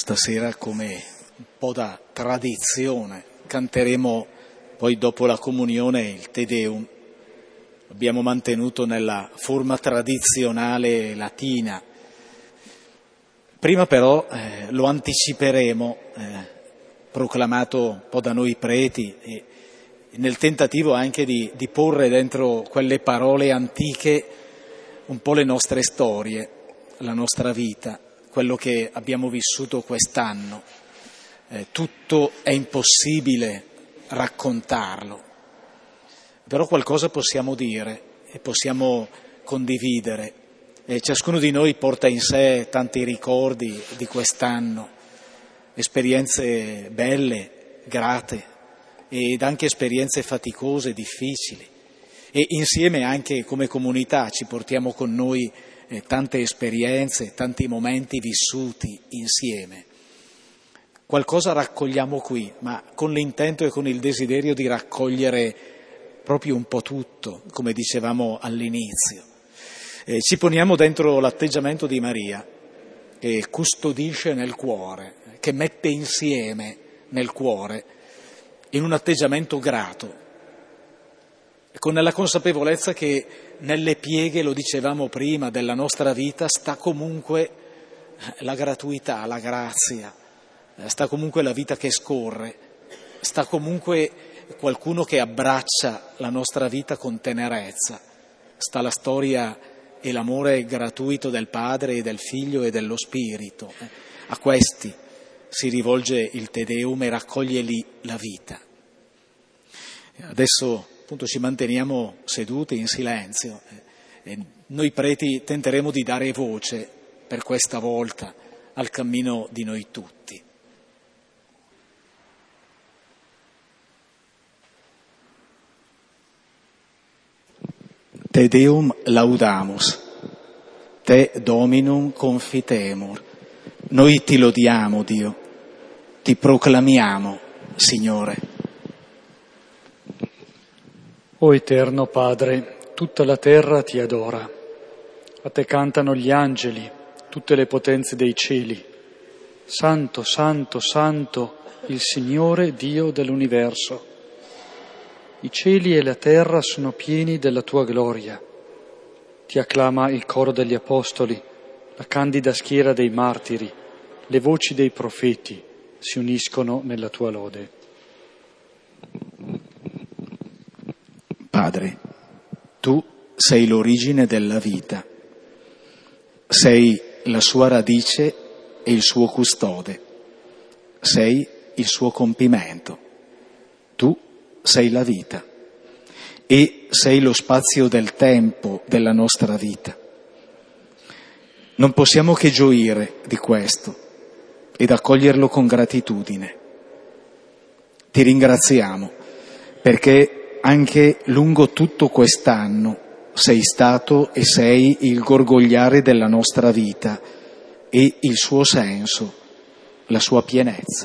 stasera come un po' da tradizione canteremo poi dopo la comunione il Te Deum. Abbiamo mantenuto nella forma tradizionale latina. Prima però lo anticiperemo, proclamato un po' da noi preti, e nel tentativo anche di porre dentro quelle parole antiche un po' le nostre storie, la nostra vita, quello che abbiamo vissuto quest'anno. Tutto è impossibile raccontarlo, però qualcosa possiamo dire e possiamo condividere. Ciascuno di noi porta in sé tanti ricordi di quest'anno, esperienze belle, grate, ed anche esperienze faticose, difficili. E insieme anche come comunità ci portiamo con noi tante esperienze, tanti momenti vissuti insieme. Qualcosa raccogliamo qui, ma con l'intento e con il desiderio di raccogliere proprio un po' tutto, come dicevamo all'inizio. Ci poniamo dentro l'atteggiamento di Maria, che custodisce nel cuore, che mette insieme nel cuore, in un atteggiamento grato, con la consapevolezza che nelle pieghe, lo dicevamo prima, della nostra vita sta comunque la gratuità, la grazia, sta comunque la vita che scorre, sta comunque qualcuno che abbraccia la nostra vita con tenerezza, sta la storia e l'amore gratuito del Padre e del Figlio e dello Spirito. A questi si rivolge il Te Deum e raccoglie lì la vita. Adesso appunto ci manteniamo seduti in silenzio e noi preti tenteremo di dare voce per questa volta al cammino di noi tutti. Te Deum laudamus, Te Dominum confitemur. Noi ti lodiamo, Dio, ti proclamiamo, Signore. O Eterno Padre, tutta la terra ti adora. A te cantano gli angeli, tutte le potenze dei cieli. Santo, santo, santo, il Signore Dio dell'universo. I cieli e la terra sono pieni della tua gloria. Ti acclama il coro degli apostoli, la candida schiera dei martiri, le voci dei profeti si uniscono nella tua lode. Padre, tu sei l'origine della vita, sei la sua radice e il suo custode, sei il suo compimento. Tu sei la vita e sei lo spazio del tempo della nostra vita. Non possiamo che gioire di questo ed accoglierlo con gratitudine. Ti ringraziamo perché anche lungo tutto quest'anno sei stato e sei il gorgogliare della nostra vita e il suo senso, la sua pienezza.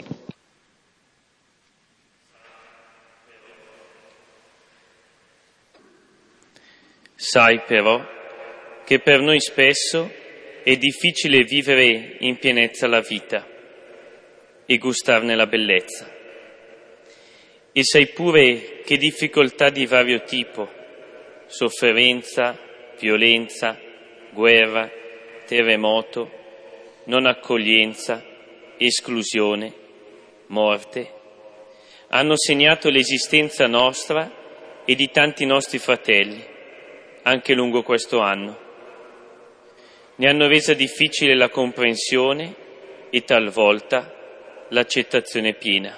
Sai però che per noi spesso è difficile vivere in pienezza la vita e gustarne la bellezza. E sai pure che difficoltà di vario tipo, sofferenza, violenza, guerra, terremoto, non accoglienza, esclusione, morte, hanno segnato l'esistenza nostra e di tanti nostri fratelli, anche lungo questo anno. Ne hanno resa difficile la comprensione e talvolta l'accettazione piena.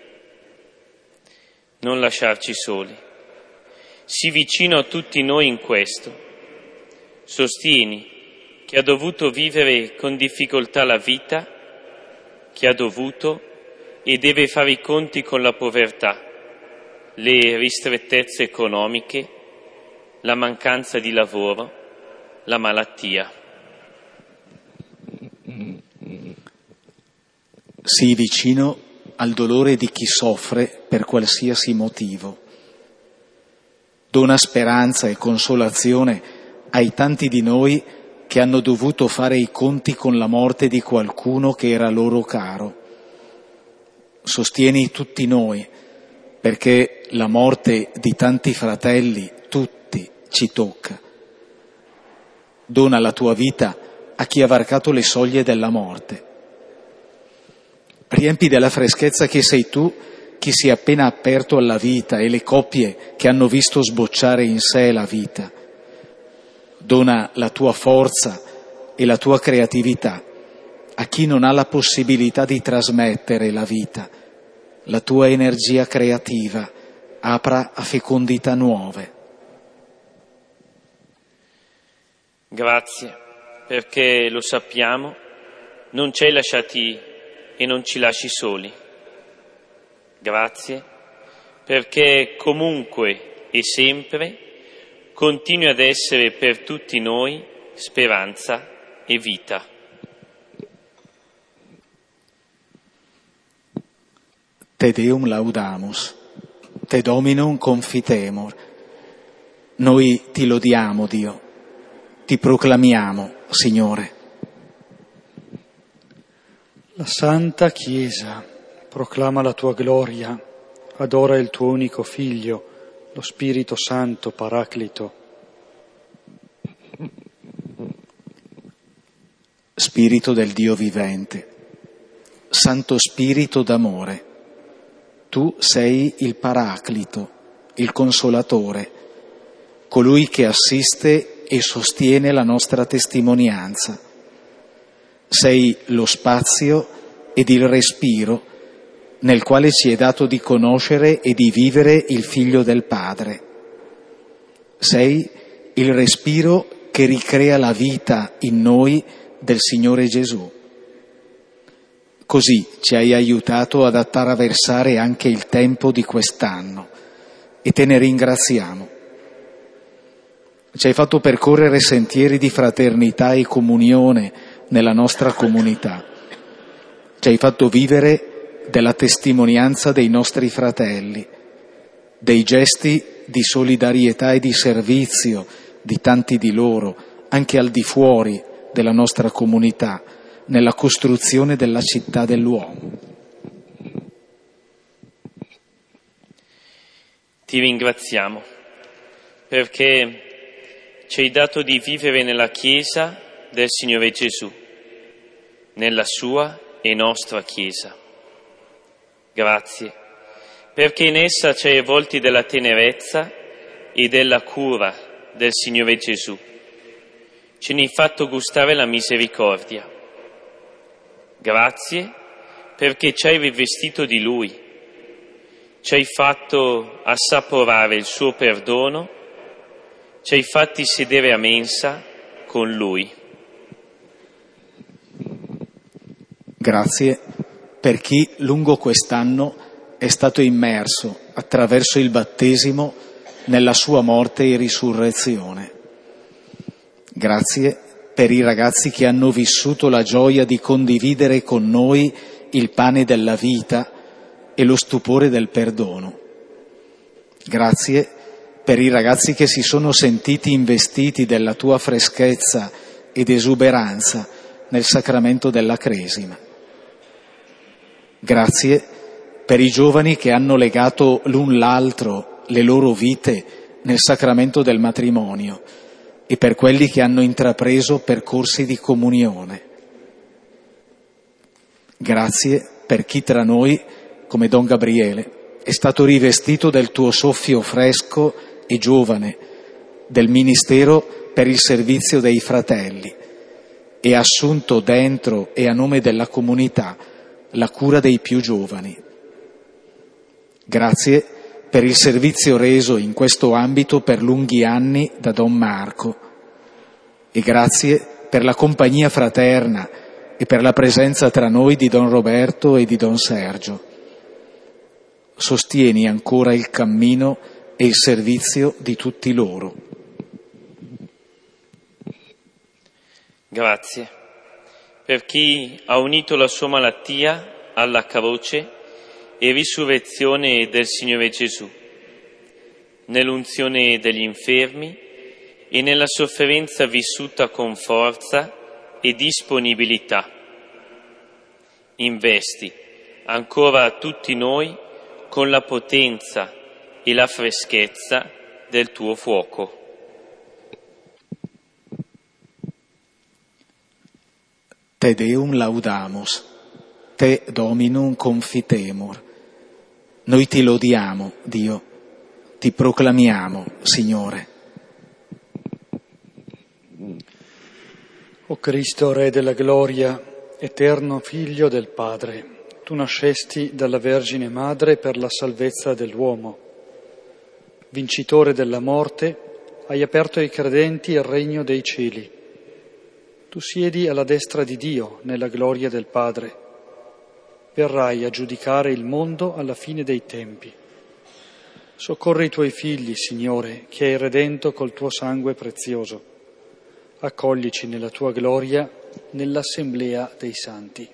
Non lasciarci soli. Sii vicino a tutti noi in questo. Sostieni chi ha dovuto vivere con difficoltà la vita, chi ha dovuto e deve fare i conti con la povertà, le ristrettezze economiche, la mancanza di lavoro, la malattia. Sii vicino al dolore di chi soffre per qualsiasi motivo. Dona speranza e consolazione ai tanti di noi che hanno dovuto fare i conti con la morte di qualcuno che era loro caro. Sostieni tutti noi, perché la morte di tanti fratelli, tutti, ci tocca. Dona la tua vita a chi ha varcato le soglie della morte. Riempi della freschezza che sei tu chi si è appena aperto alla vita e le coppie che hanno visto sbocciare in sé la vita. Dona la tua forza e la tua creatività a chi non ha la possibilità di trasmettere la vita. La tua energia creativa apra a fecondità nuove. Grazie, perché lo sappiamo, non ci hai lasciati e non ci lasci soli. Grazie, perché comunque e sempre continui ad essere per tutti noi speranza e vita. Te Deum laudamus, te Dominum confitemur. Noi ti lodiamo, Dio, ti proclamiamo, Signore. La Santa Chiesa proclama la tua gloria, adora il tuo unico Figlio, lo Spirito Santo Paraclito. Spirito del Dio vivente, Santo Spirito d'amore, tu sei il Paraclito, il Consolatore, colui che assiste e sostiene la nostra testimonianza. Sei lo spazio ed il respiro nel quale ci è dato di conoscere e di vivere il Figlio del Padre. Sei il respiro che ricrea la vita in noi del Signore Gesù. Così ci hai aiutato ad attraversare anche il tempo di quest'anno e te ne ringraziamo. Ci hai fatto percorrere sentieri di fraternità e comunione nella nostra comunità. Ci hai fatto vivere della testimonianza dei nostri fratelli, dei gesti di solidarietà e di servizio di tanti di loro, anche al di fuori della nostra comunità, nella costruzione della città dell'uomo. Ti ringraziamo perché ci hai dato di vivere nella Chiesa del Signore Gesù, nella sua e nostra Chiesa. Grazie, perché in essa ci hai avvolti della tenerezza e della cura del Signore Gesù. Ce ne hai fatto gustare la misericordia. Grazie, perché ci hai rivestito di Lui. Ci hai fatto assaporare il suo perdono, ci hai fatti sedere a mensa con Lui. Grazie per chi lungo quest'anno è stato immerso attraverso il battesimo nella sua morte e risurrezione. Grazie per i ragazzi che hanno vissuto la gioia di condividere con noi il pane della vita e lo stupore del perdono. Grazie per i ragazzi che si sono sentiti investiti della tua freschezza ed esuberanza nel sacramento della Cresima. Grazie per i giovani che hanno legato l'un l'altro le loro vite nel sacramento del matrimonio e per quelli che hanno intrapreso percorsi di comunione. Grazie per chi tra noi, come Don Gabriele, è stato rivestito del tuo soffio fresco e giovane, del ministero per il servizio dei fratelli e ha assunto dentro e a nome della comunità la cura dei più giovani. Grazie per il servizio reso in questo ambito per lunghi anni da Don Marco e grazie per la compagnia fraterna e per la presenza tra noi di Don Roberto e di Don Sergio. Sostieni ancora il cammino e il servizio di tutti loro. Grazie per chi ha unito la sua malattia alla croce e risurrezione del Signore Gesù, nell'unzione degli infermi e nella sofferenza vissuta con forza e disponibilità. Investi ancora tutti noi con la potenza e la freschezza del tuo fuoco. Te Deum laudamus, te Dominum confitemur. Noi ti lodiamo, Dio, ti proclamiamo, Signore. O Cristo, Re della gloria, eterno Figlio del Padre, tu nascesti dalla Vergine Madre per la salvezza dell'uomo. Vincitore della morte, hai aperto ai credenti il regno dei cieli. Tu siedi alla destra di Dio nella gloria del Padre. Verrai a giudicare il mondo alla fine dei tempi. Soccorri i tuoi figli, Signore, che hai redento col tuo sangue prezioso. Accoglici nella tua gloria, nell'assemblea dei santi.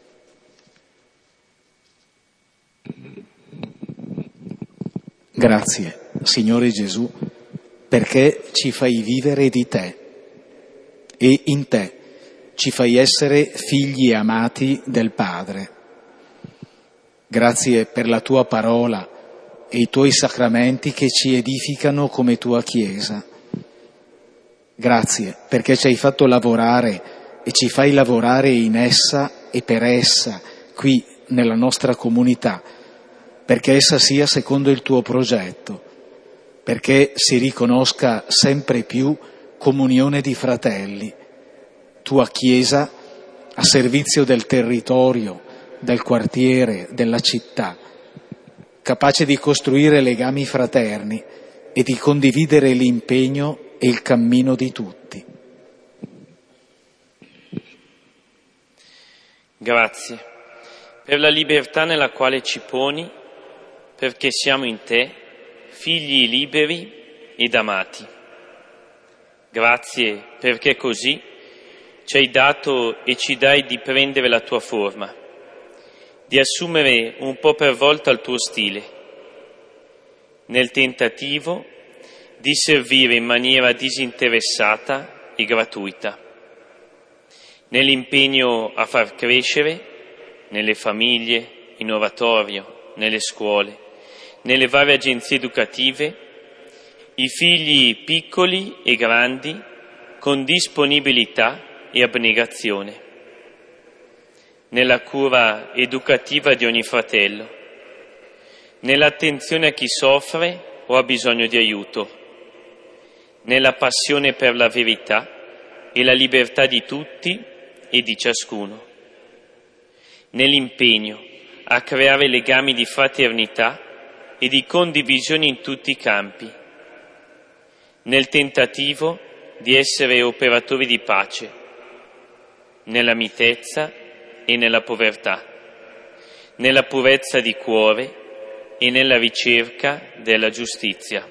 Grazie, Signore Gesù, perché ci fai vivere di te e in te ci fai essere figli amati del Padre. Grazie per la tua parola e i tuoi sacramenti che ci edificano come tua Chiesa. Grazie perché ci hai fatto lavorare e ci fai lavorare in essa e per essa, qui nella nostra comunità, perché essa sia secondo il tuo progetto, perché si riconosca sempre più comunione di fratelli, tua Chiesa a servizio del territorio, del quartiere, della città, capace di costruire legami fraterni e di condividere l'impegno e il cammino di tutti. Grazie per la libertà nella quale ci poni, perché siamo in te figli liberi ed amati. Grazie perché così ci hai dato e ci dai di prendere la tua forma, di assumere un po' per volta il tuo stile, nel tentativo di servire in maniera disinteressata e gratuita, nell'impegno a far crescere nelle famiglie, in oratorio, nelle scuole, nelle varie agenzie educative, i figli piccoli e grandi con disponibilità e abnegazione, nella cura educativa di ogni fratello, nell'attenzione a chi soffre o ha bisogno di aiuto, nella passione per la verità e la libertà di tutti e di ciascuno, nell'impegno a creare legami di fraternità e di condivisione in tutti i campi, nel tentativo di essere operatori di pace, nella mitezza e nella povertà, nella purezza di cuore e nella ricerca della giustizia.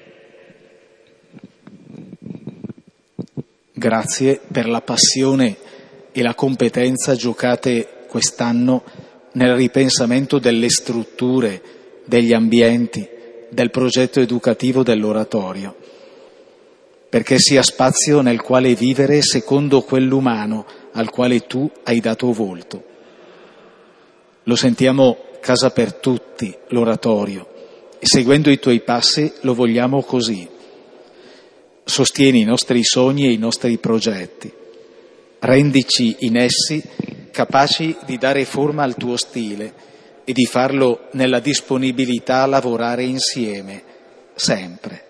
Grazie per la passione e la competenza giocate quest'anno nel ripensamento delle strutture, degli ambienti, del progetto educativo dell'oratorio, perché sia spazio nel quale vivere secondo quell'umano al quale tu hai dato volto. Lo sentiamo casa per tutti, l'oratorio, e seguendo i tuoi passi lo vogliamo così. Sostieni i nostri sogni e i nostri progetti. Rendici in essi capaci di dare forma al tuo stile e di farlo nella disponibilità a lavorare insieme, sempre.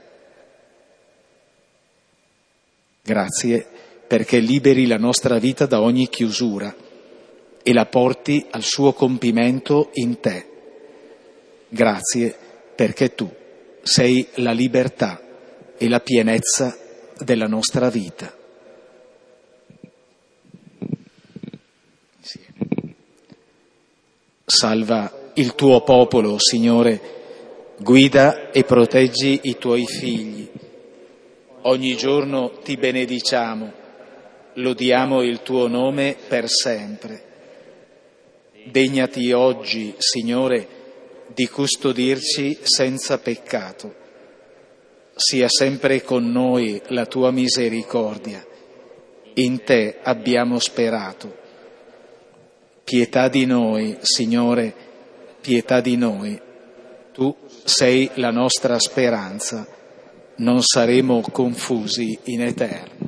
Grazie perché liberi la nostra vita da ogni chiusura e la porti al suo compimento in te. Grazie perché tu sei la libertà e la pienezza della nostra vita. Salva il tuo popolo, Signore, guida e proteggi i tuoi figli. Ogni giorno ti benediciamo, lodiamo il tuo nome per sempre. Degnati oggi, Signore, di custodirci senza peccato. sia sempre con noi la tua misericordia. In te abbiamo sperato. Pietà di noi, Signore, pietà di noi. Tu sei la nostra speranza. Non saremo confusi in eterno.